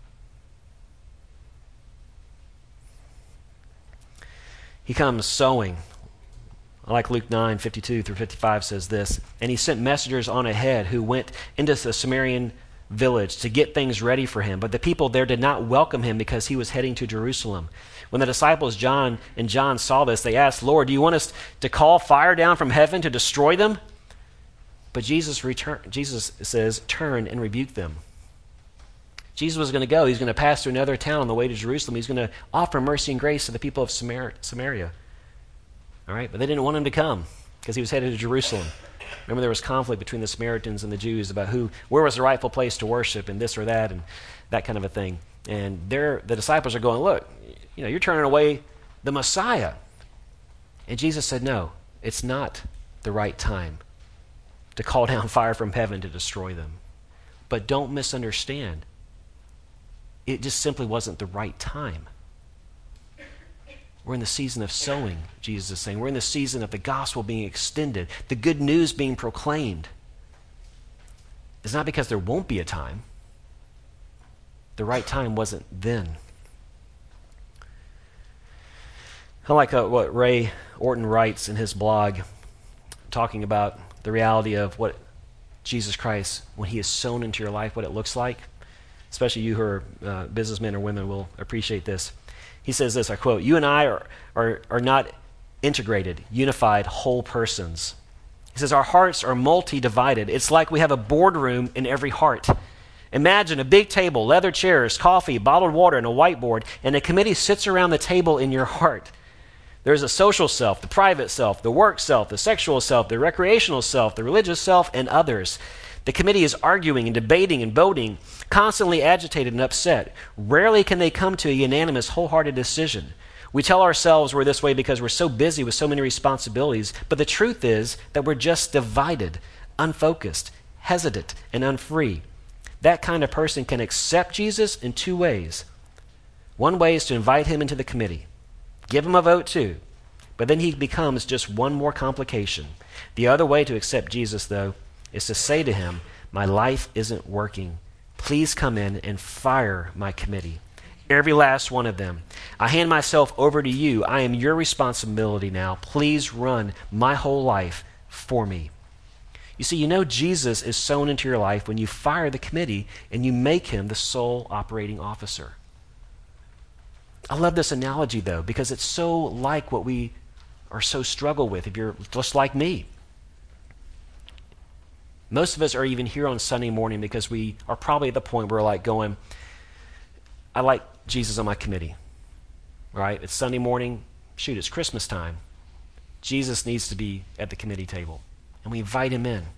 S2: He comes sowing. I like Luke 9:52 through 55 says this, and he sent messengers on ahead who went into the Samaritan village to get things ready for him. But the people there did not welcome him because he was heading to Jerusalem. When the disciples John saw this, they asked, Lord, do you want us to call fire down from heaven to destroy them? But Jesus says, turn and rebuke them. Jesus was going to go. He's going to pass through another town on the way to Jerusalem. He's going to offer mercy and grace to the people of Samaria. All right, but they didn't want him to come because he was headed to Jerusalem. Remember, there was conflict between the Samaritans and the Jews about where was the rightful place to worship and this or that and that kind of a thing. And the disciples are going, look, you're turning away the Messiah. And Jesus said, no, it's not the right time to call down fire from heaven to destroy them. But don't misunderstand. It just simply wasn't the right time. We're in the season of sowing, Jesus is saying. We're in the season of the gospel being extended, the good news being proclaimed. It's not because there won't be a time. The right time wasn't then. I like what Ray Orton writes in his blog, talking about the reality of what Jesus Christ, when he is sown into your life, what it looks like. Especially you who are businessmen or women will appreciate this. He says this, I quote, you and I are not integrated, unified, whole persons. He says, our hearts are multi-divided. It's like we have a boardroom in every heart. Imagine a big table, leather chairs, coffee, bottled water, and a whiteboard, and a committee sits around the table in your heart. There's a social self, the private self, the work self, the sexual self, the recreational self, the religious self, and others. The committee is arguing and debating and voting, constantly agitated and upset. Rarely can they come to a unanimous, wholehearted decision. We tell ourselves we're this way because we're so busy with so many responsibilities, but the truth is that we're just divided, unfocused, hesitant, and unfree. That kind of person can accept Jesus in two ways. One way is to invite him into the committee. Give him a vote too. But then he becomes just one more complication. The other way to accept Jesus, though, is to say to him, my life isn't working. Please come in and fire my committee. Every last one of them. I hand myself over to you. I am your responsibility now. Please run my whole life for me. You see, you know Jesus is sown into your life when you fire the committee and you make him the sole operating officer. I love this analogy, though, because it's so like what we are so struggle with if you're just like me. Most of us are even here on Sunday morning because we are probably at the point where we're like going, I like Jesus on my committee, right? It's Sunday morning. Shoot, it's Christmas time. Jesus needs to be at the committee table. And we invite him in.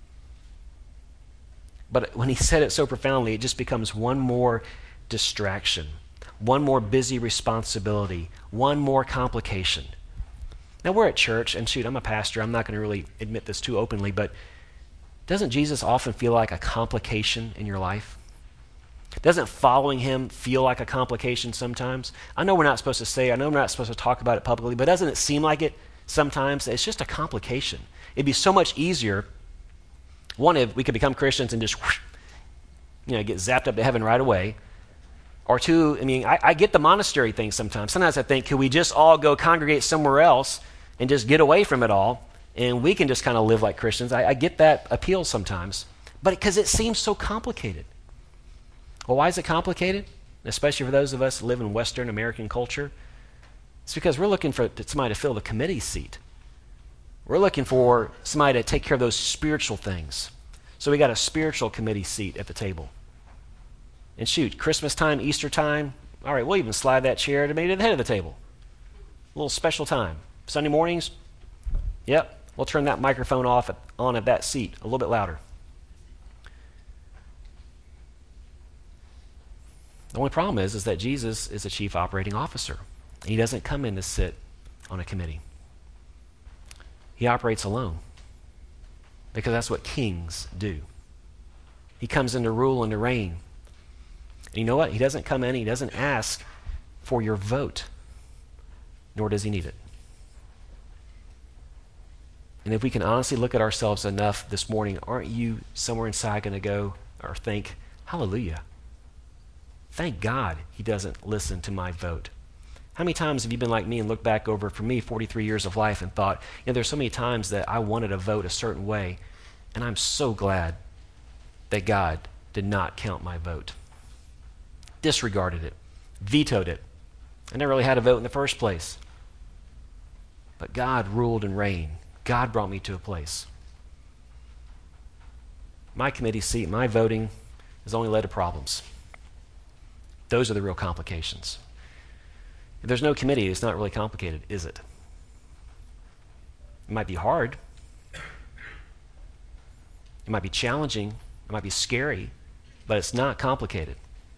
S2: But when he said it so profoundly, it just becomes one more distraction, one more busy responsibility, one more complication. Now, we're at church, and shoot, I'm a pastor. I'm not going to really admit this too openly, but doesn't Jesus often feel like a complication in your life? Doesn't following him feel like a complication sometimes? I know we're not supposed to say, I know we're not supposed to talk about it publicly, but doesn't it seem like it sometimes? It's just a complication. It'd be so much easier, one, if we could become Christians and just, get zapped up to heaven right away. Or two, I get the monastery thing sometimes. Sometimes I think, could we just all go congregate somewhere else and just get away from it all, and we can just kind of live like Christians? I get that appeal sometimes, but because it seems so complicated. Well, why is it complicated? Especially for those of us who live in Western American culture. It's because we're looking for somebody to fill the committee seat. We're looking for somebody to take care of those spiritual things. So we got a spiritual committee seat at the table. And shoot, Christmas time, Easter time, all right, we'll even slide that chair to maybe the head of the table. A little special time. Sunday mornings, yep, we'll turn that microphone on at that seat a little bit louder. The only problem is that Jesus is a chief operating officer. He doesn't come in to sit on a committee. He operates alone because that's what kings do. He comes in to rule and to reign. And you know what? He doesn't come in, he doesn't ask for your vote, nor does he need it. And if we can honestly look at ourselves enough this morning, aren't you somewhere inside going to go or think, hallelujah, thank God he doesn't listen to my vote. How many times have you been like me and looked back over, for me, 43 years of life and thought, there's so many times that I wanted to vote a certain way, and I'm so glad that God did not count my vote. Disregarded it, vetoed it. I never really had a vote in the first place. But God ruled and reigned. God brought me to a place. My committee seat, my voting has only led to problems. Those are the real complications. If there's no committee, it's not really complicated, is it? It might be hard. It might be challenging. It might be scary, but it's not complicated.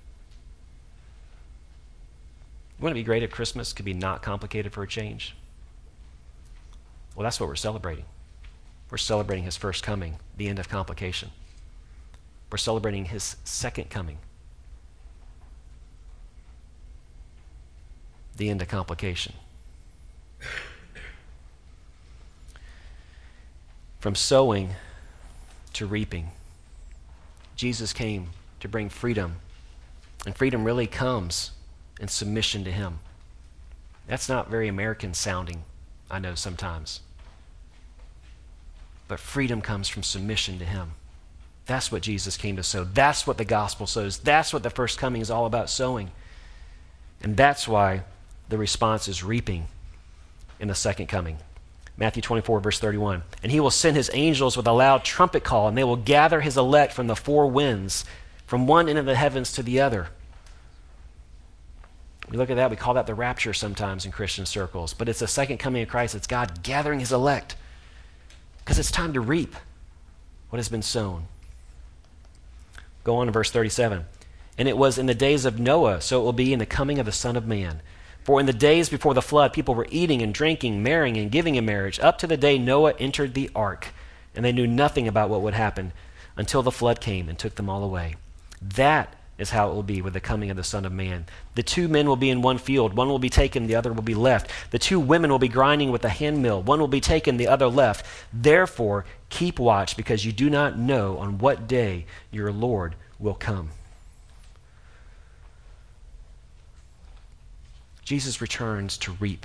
S2: Wouldn't it be great if Christmas could be not complicated for a change? Well, that's what we're celebrating. We're celebrating his first coming, the end of complication. We're celebrating his second coming, the end of complication. From sowing to reaping, Jesus came to bring freedom, and freedom really comes in submission to him. That's not very American sounding, I know sometimes. But freedom comes from submission to him. That's what Jesus came to sow. That's what the gospel sows. That's what the first coming is all about, sowing. And that's why the response is reaping in the second coming. Matthew 24, verse 31. And he will send his angels with a loud trumpet call, and they will gather his elect from the four winds, from one end of the heavens to the other. We look at that, we call that the rapture sometimes in Christian circles. But it's the second coming of Christ. It's God gathering his elect. Because it's time to reap what has been sown. Go on to verse 37. And it was in the days of Noah, so it will be in the coming of the Son of Man. For in the days before the flood, people were eating and drinking, marrying and giving in marriage, up to the day Noah entered the ark, and they knew nothing about what would happen until the flood came and took them all away. That is how it will be with the coming of the Son of Man. The two men will be in one field. One will be taken, the other will be left. The two women will be grinding with a handmill. One will be taken, the other left. Therefore, keep watch, because you do not know on what day your Lord will come. Jesus returns to reap.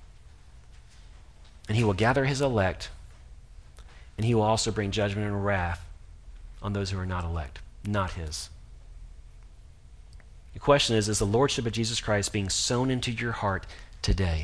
S2: And he will gather his elect, and he will also bring judgment and wrath on those who are not elect, not his. The question is the Lordship of Jesus Christ being sown into your heart today?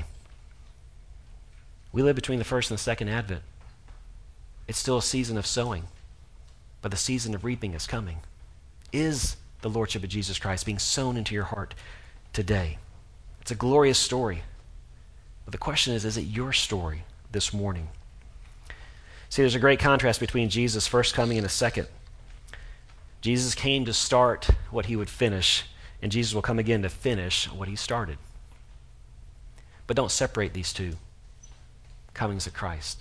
S2: We live between the first and the second advent. It's still a season of sowing, but the season of reaping is coming. Is the Lordship of Jesus Christ being sown into your heart today? It's a glorious story. But the question is it your story this morning? See, there's a great contrast between Jesus' first coming and his second. Jesus came to start what he would finish, and Jesus will come again to finish what he started. But don't separate these two comings of Christ,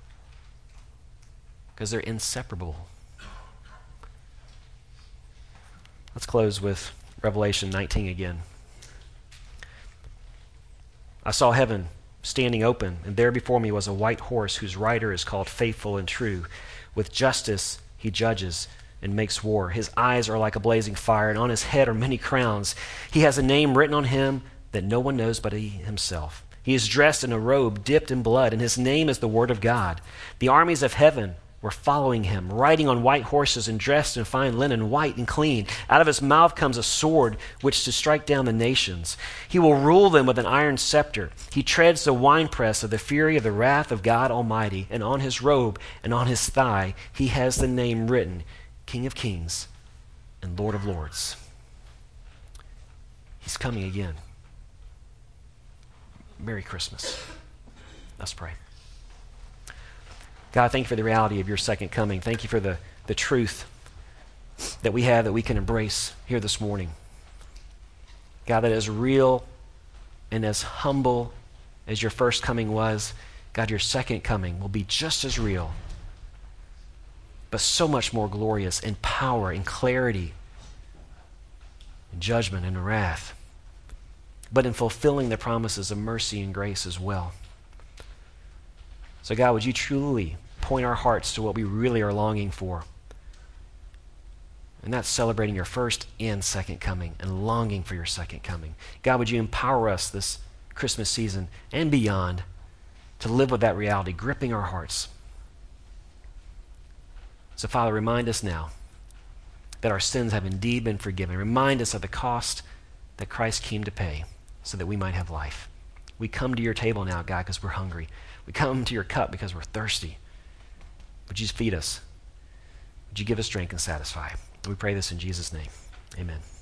S2: because they're inseparable. Let's close with Revelation 19 again. I saw heaven standing open, and there before me was a white horse whose rider is called Faithful and True. With justice he judges and makes war. His eyes are like a blazing fire, and on his head are many crowns. He has a name written on him that no one knows but he himself. He is dressed in a robe dipped in blood, and his name is the Word of God. The armies of heaven were following him, riding on white horses and dressed in fine linen, white and clean. Out of his mouth comes a sword which to strike down the nations. He will rule them with an iron scepter. He treads the winepress of the fury of the wrath of God Almighty, and on his robe and on his thigh he has the name written, King of Kings and Lord of Lords. He's coming again. Merry Christmas. Let's pray. God, thank you for the reality of your second coming. Thank you for the truth that we have that we can embrace here this morning. God, that as real and as humble as your first coming was, God, your second coming will be just as real, but so much more glorious in power, in clarity, in judgment, and wrath, but in fulfilling the promises of mercy and grace as well. So God, would you truly point our hearts to what we really are longing for? And that's celebrating your first and second coming and longing for your second coming. God, would you empower us this Christmas season and beyond to live with that reality, gripping our hearts. So Father, remind us now that our sins have indeed been forgiven. Remind us of the cost that Christ came to pay so that we might have life. We come to your table now, God, because we're hungry. We come to your cup because we're thirsty. Would you feed us? Would you give us drink and satisfy? We pray this in Jesus' name. Amen.